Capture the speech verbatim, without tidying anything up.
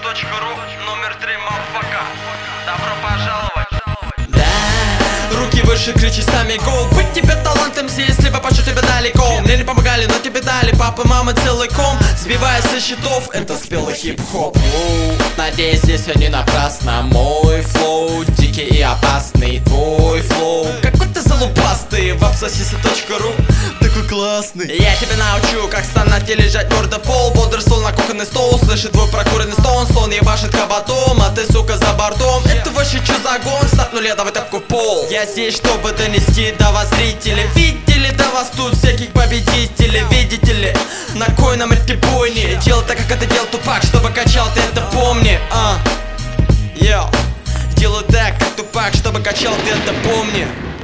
точка ру, номер три, мафака. Добро пожаловать. Да, руки выше, кричи сами go. Быть тебе талантом здесь, либо пошу тебя далеко. Мне не помогали, но тебе дали папа, мама целиком. Сбивая со счетов, это спелый хип-хоп. Надеюсь, здесь все не напрасно. Мой флоу дикий и опасный. Твой флоу какой-то залупастый. В абсосиса точка ру такой классный. Я тебя научу, как стонать и лежать морда в пол. Бодрый стол на кухонный стол. Слышит твой прокуренный стон. Слон ебашит кабатом, а ты, сука, за бортом. Это вообще чё за гон? Старт нуля, давай тапку в пол. Я здесь, чтобы донести до вас зрители. Видели до вас тут всяких победителей. Видите ли, на кой нам эти бойни? Делай так, как это делал Тупак, чтобы качал, ты это помни. А, йоу, делай так, как Тупак, чтобы качал, ты это помни.